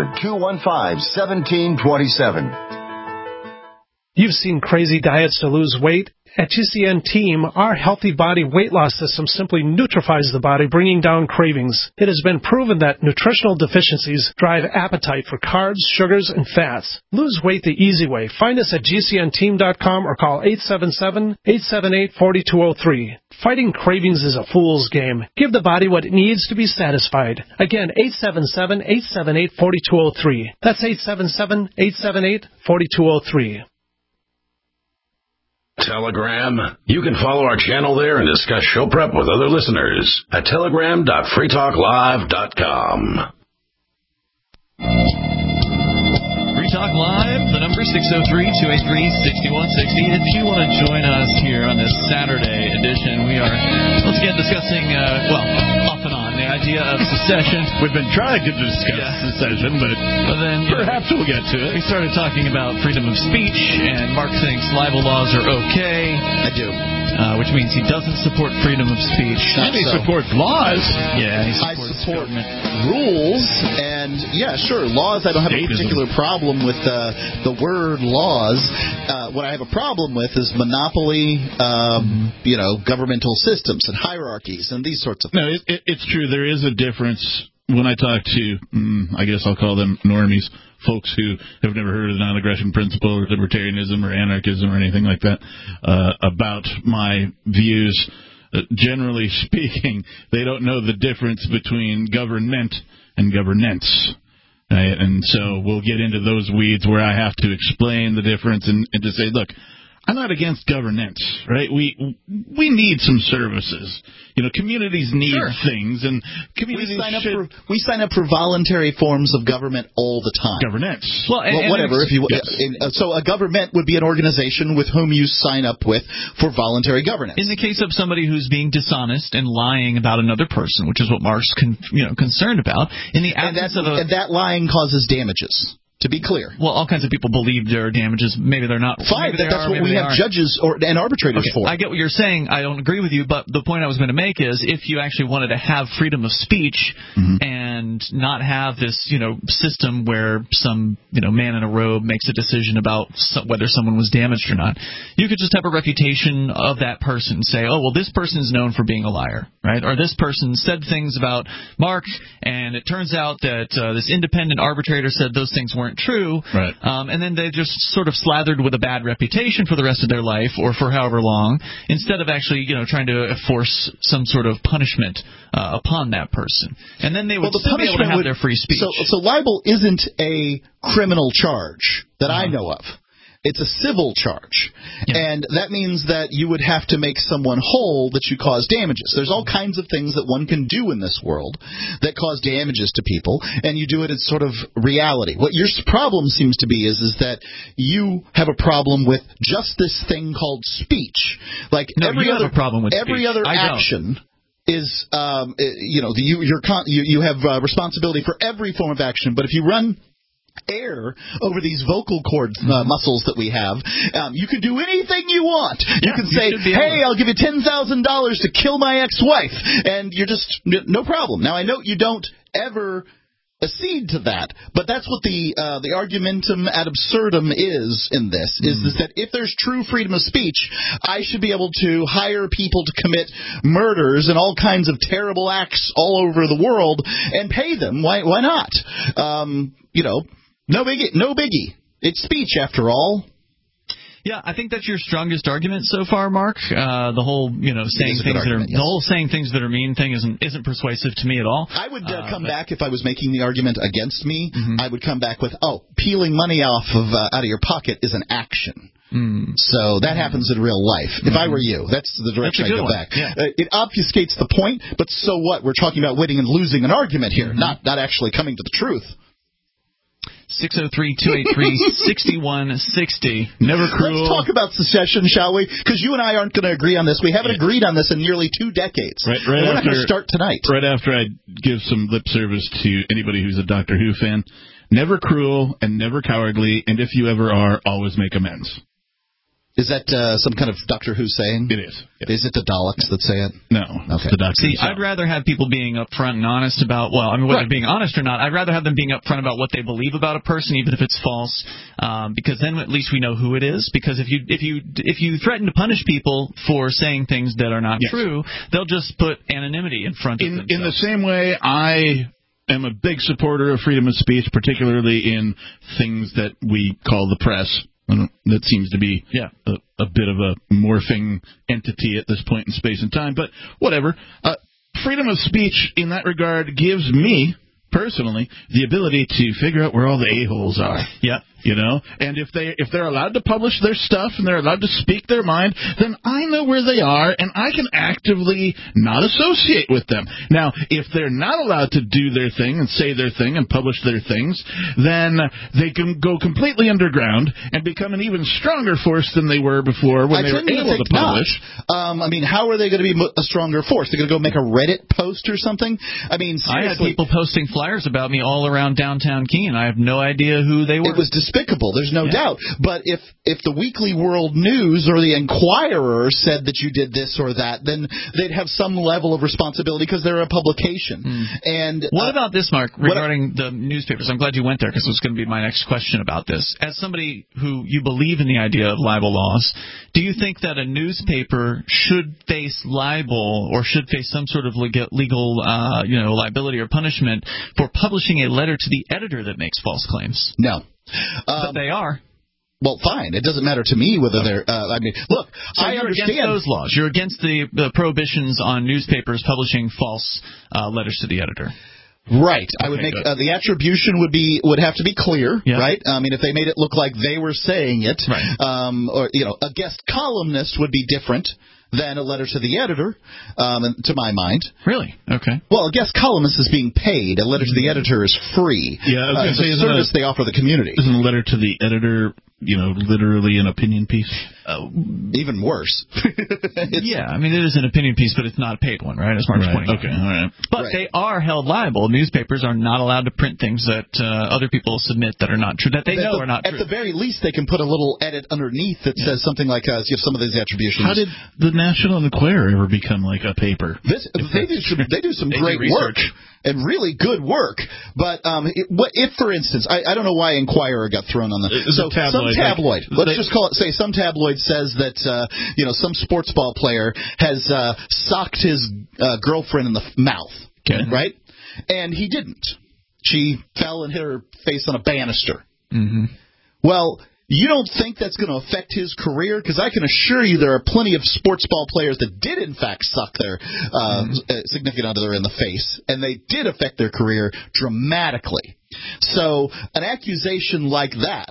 800-215-1727. You've seen crazy diets to lose weight. At GCN Team, our Healthy Body Weight Loss System simply neutralizes the body, bringing down cravings. It has been proven that nutritional deficiencies drive appetite for carbs, sugars, and fats. Lose weight the easy way. Find us at GCNteam.com or call 877-878-4203. Fighting cravings is a fool's game. Give the body what it needs to be satisfied. Again, 877-878-4203. That's 877-878-4203. Telegram. You can follow our channel there and discuss show prep with other listeners at telegram.freetalklive.com. Free Talk Live, the number 603-283-6160. If you want to join us here on this Saturday edition, we are once again discussing, off and on, the idea of secession. We've been trying to discuss secession, but then perhaps we'll get to it. We started talking about freedom of speech, and Mark thinks libel laws are okay. I do. Which means he doesn't support freedom of speech. And he supports laws. Yeah, I support rules, and sure, laws. I don't have a particular problem with the word laws. What I have a problem with is monopoly, governmental systems and hierarchies and these sorts of things. No, it's true. There is a difference when I talk to, I guess I'll call them normies, folks who have never heard of the non-aggression principle or libertarianism or anarchism or anything like that, about my views. Generally speaking, they don't know the difference between government and governance. Right? And so we'll get into those weeds where I have to explain the difference and to say, look, I'm not against governance, right? We need some services. Communities need things, and communities we sign up for voluntary forms of government all the time. Governance. Whatever. So a government would be an organization with whom you sign up with for voluntary governance. In the case of somebody who's being dishonest and lying about another person, which is what Mark's concerned about, in the absence and that lying causes damages. To be clear. Well, all kinds of people believe there are damages. Maybe they're not. Fine, that's what we have judges and arbitrators for. I get what you're saying. I don't agree with you, but the point I was going to make is if you actually wanted to have freedom of speech and not have this, system where some, man in a robe makes a decision about whether someone was damaged or not, you could just have a reputation of that person. Say, oh, well, this person is known for being a liar, right? Or this person said things about Mark, and it turns out that this independent arbitrator said those things weren't true, right. And then they just sort of slathered with a bad reputation for the rest of their life or for however long, instead of actually trying to force some sort of punishment upon that person. And then they would still be able to have their free speech. So libel isn't a criminal charge that I know of. It's a civil charge, and that means that you would have to make someone whole that you cause damages. There's all kinds of things that one can do in this world that cause damages to people, and you do it as sort of reality. What your problem seems to be is that you have a problem with just this thing called speech. Like every other action is, you have responsibility for every form of action, but if you run air over these vocal cord muscles that we have, you can do anything you want. You can say, hey, I'll give you $10,000 to kill my ex-wife, and you're just no problem. Now, I know you don't ever accede to that, but that's what the argumentum ad absurdum is in this, is that if there's true freedom of speech, I should be able to hire people to commit murders and all kinds of terrible acts all over the world and pay them. Why not? No biggie. It's speech, after all. Yeah, I think that's your strongest argument so far, Mark. The whole, saying things the whole saying things that are mean thing isn't persuasive to me at all. I would come back if I was making the argument against me. I would come back with, peeling money out of your pocket is an action. So that happens in real life. If I were you, that's the direction I'd go back. Yeah. It obfuscates the point, but so what? We're talking about winning and losing an argument here, not actually coming to the truth. 603-283-6160. Never cruel. Let's talk about secession, shall we? Because you and I aren't going to agree on this. We haven't agreed on this in nearly 2 decades. Right we're not going to start tonight. Right after I give some lip service to anybody who's a Doctor Who fan, never cruel and never cowardly, and if you ever are, always make amends. Is that some kind of Doctor Who saying? It is. Yes. Is it the Daleks that say it? No. Okay. The Doctor himself. I'd rather have people being upfront and honest about, whether being honest or not, I'd rather have them being upfront about what they believe about a person, even if it's false, because then at least we know who it is. Because if you threaten to punish people for saying things that are not true, they'll just put anonymity in front of themselves. In the same way, I am a big supporter of freedom of speech, particularly in things that we call the press. That seems to be a bit of a morphing entity at this point in space and time, but whatever. Freedom of speech in that regard gives me, personally, the ability to figure out where all the a-holes are. Yeah. And if they're allowed to publish their stuff and they're allowed to speak their mind, then I know where they are and I can actively not associate with them. Now, if they're not allowed to do their thing and say their thing and publish their things, then they can go completely underground and become an even stronger force than they were before when they were able to publish. How are they going to be a stronger force? They're going to go make a Reddit post or something? I mean, seriously. I had people posting flyers about me all around downtown Keene. I have no idea who they were. It was despicable, there's no doubt. But if the Weekly World News or the Enquirer said that you did this or that, then they'd have some level of responsibility because they're a publication. And what about this, Mark, regarding the newspapers? I'm glad you went there because it was going to be my next question about this. As somebody who you believe in the idea of libel laws, do you think that a newspaper should face libel or should face some sort of legal liability or punishment for publishing a letter to the editor that makes false claims? No. But they are. Well, fine. It doesn't matter to me whether they're. Look, so I understand against those laws. You're against the prohibitions on newspapers publishing false letters to the editor. Right. I would make the attribution would have to be clear, right? I mean, if they made it look like they were saying it, or a guest columnist would be different than a letter to the editor, to my mind. Really? Okay. Well, a guest columnist is being paid. A letter to the editor is free. Yeah, I was it's a service they offer the community. Isn't a letter to the editor, literally an opinion piece? Even worse. Yeah, I mean, it is an opinion piece, but it's not a paid one, right? As Mark's pointing out. Okay, all right. But they are held liable. Newspapers are not allowed to print things that other people submit that are not true, that they know are not true. At the very least, they can put a little edit underneath that says something like, you have some of these attributions. How did the National Enquirer ever become like a paper? They do some great work and really good work. But if, for instance, I don't know why Enquirer got thrown on some tabloid. Let's just call it. Say some tabloid says that some sports ball player has socked his girlfriend in the mouth, right? And he didn't. She fell and hit her face on a banister. Well, you don't think that's going to affect his career? Because I can assure you there are plenty of sports ball players that did, in fact, suck their significant other in the face, and they did affect their career dramatically. So an accusation like that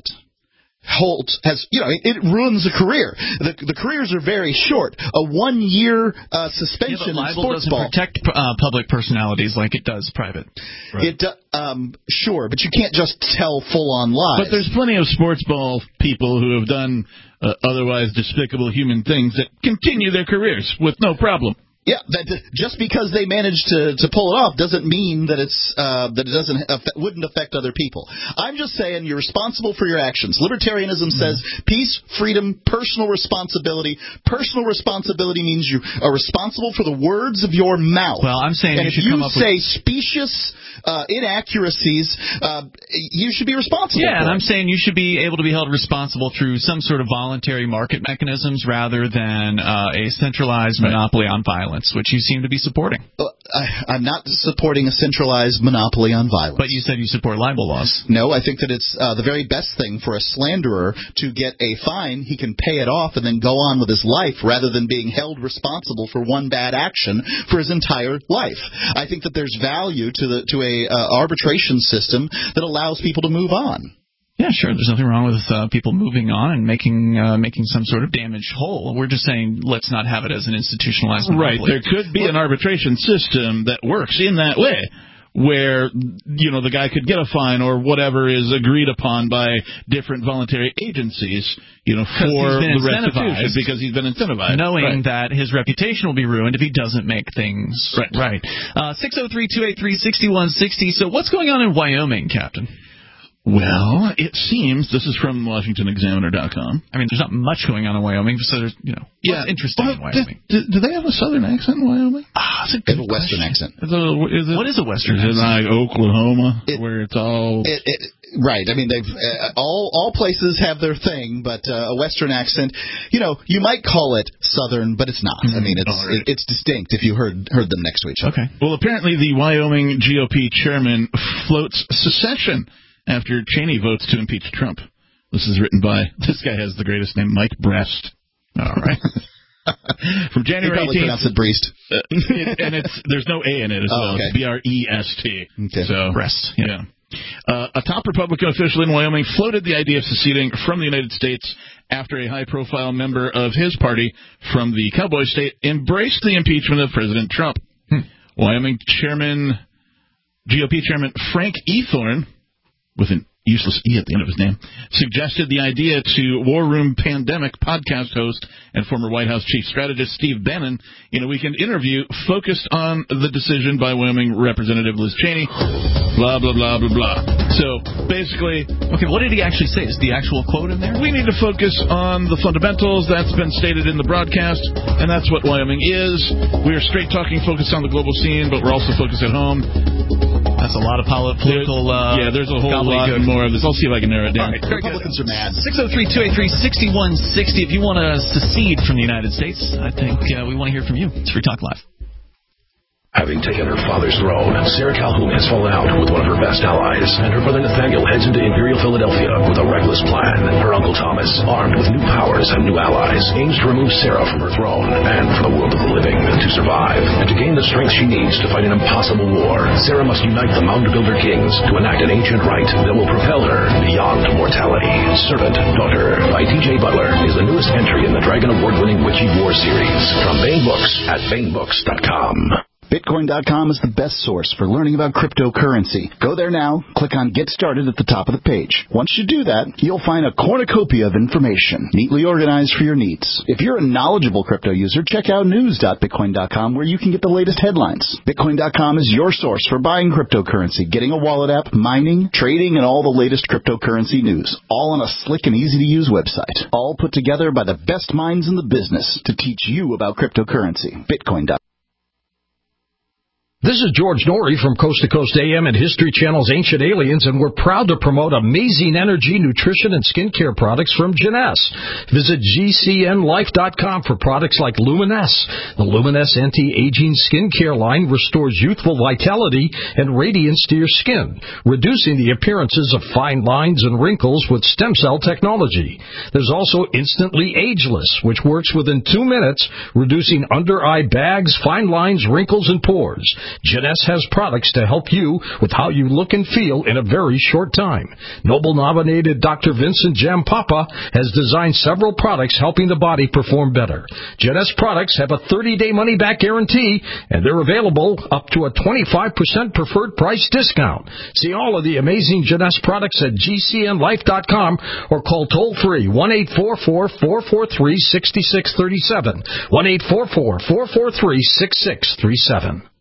has, it ruins a career. The careers are very short. A 1-year suspension in sports ball doesn't protect public personalities like it does private. Right. Sure, but you can't just tell full-on lies. But there's plenty of sports ball people who have done otherwise despicable human things that continue their careers with no problem. Yeah, that just because they managed to pull it off doesn't mean that that it wouldn't affect other people. I'm just saying you're responsible for your actions. Libertarianism says peace, freedom, personal responsibility. Personal responsibility means you are responsible for the words of your mouth. Well, I'm saying and you should come up with specious inaccuracies, you should be responsible for. Yeah, and I'm saying you should be able to be held responsible through some sort of voluntary market mechanisms rather than a centralized monopoly on violence, which you seem to be supporting. I'm not supporting a centralized monopoly on violence. But you said you support libel laws. No, I think that it's the very best thing for a slanderer to get a fine. He can pay it off and then go on with his life rather than being held responsible for one bad action for his entire life. I think that there's value to a arbitration system that allows people to move on. Yeah, sure. There's nothing wrong with people moving on and making some sort of damage whole. We're just saying let's not have it as an institutionalized monopoly. Right. There could be an arbitration system that works in that way, where the guy could get a fine or whatever is agreed upon by different voluntary agencies, for the restitution because he's been incentivized, knowing that his reputation will be ruined if he doesn't make things right. 603-283-6160. So what's going on in Wyoming, Captain? Well, it seems, this is from WashingtonExaminer.com. I mean, there's not much going on in Wyoming, so there's, what's interesting in Wyoming? Do they have a southern accent in Wyoming? They have a western accent. What is a western accent? Is it like Oklahoma, where it's all... Right. I mean, they've all places have their thing, but a western accent, you might call it southern, but it's not. I mean, it's distinct if you heard them next to each other. Okay. Well, apparently the Wyoming GOP chairman floats secession after Cheney votes to impeach Trump. This is written by, this guy has the greatest name, Mike Brest. All right. From January 18th. Pronounce it Breast. And there's no A in it as well. Okay. Brest. Okay. So, Breast. Yeah. A top Republican official in Wyoming floated the idea of seceding from the United States after a high-profile member of his party from the cowboy state embraced the impeachment of President Trump. Wyoming GOP chairman Frank Ethorn, with an useless E at the end of his name, suggested the idea to War Room Pandemic podcast host and former White House chief strategist Steve Bannon in a weekend interview focused on the decision by Wyoming Representative Liz Cheney, blah, blah, blah, blah, blah. So, basically... Okay, what did he actually say? Is the actual quote in there? We need to focus on the fundamentals. That's been stated in the broadcast, and that's what Wyoming is. We are straight talking, focused on the global scene, but we're also focused at home. That's a lot of political... there's a whole lot more of this. I'll see if I can narrow it down. All right, Republicans are mad. 603-283-6160. If you want to secede from the United States, I think we want to hear from you. It's Free Talk Live. Having taken her father's throne, Sarah Calhoun has fallen out with one of her best allies, and her brother Nathaniel heads into Imperial Philadelphia with a reckless plan. Her uncle Thomas, armed with new powers and new allies, aims to remove Sarah from her throne and from the world of the living to survive. And to gain the strength she needs to fight an impossible war, Sarah must unite the Mound Builder Kings to enact an ancient rite that will propel her beyond mortality. Servant Daughter by T.J. Butler is the newest entry in the Dragon Award-winning Witchy War series from Baen Books at BaenBooks.com. Bitcoin.com is the best source for learning about cryptocurrency. Go there now, click on Get Started at the top of the page. Once you do that, you'll find a cornucopia of information, neatly organized for your needs. If you're a knowledgeable crypto user, check out news.bitcoin.com where you can get the latest headlines. Bitcoin.com is your source for buying cryptocurrency, getting a wallet app, mining, trading, and all the latest cryptocurrency news. All on a slick and easy-to-use website. All put together by the best minds in the business to teach you about cryptocurrency. Bitcoin.com. This is George Norrie from Coast to Coast AM and History Channel's Ancient Aliens, and we're proud to promote amazing energy, nutrition, and skincare products from Jeunesse. Visit GCNLife.com for products like Luminesse. The Luminesse anti-aging skincare line restores youthful vitality and radiance to your skin, reducing the appearances of fine lines and wrinkles with stem cell technology. There's also Instantly Ageless, which works within 2 minutes, reducing under-eye bags, fine lines, wrinkles, and pores. Jeunesse has products to help you with how you look and feel in a very short time. Nobel-nominated Dr. Vincent Jampapa has designed several products helping the body perform better. Jeunesse products have a 30-day money-back guarantee, and they're available up to a 25% preferred price discount. See all of the amazing Jeunesse products at GCNlife.com or call toll-free 1-844-443-6637. 1-844-443-6637.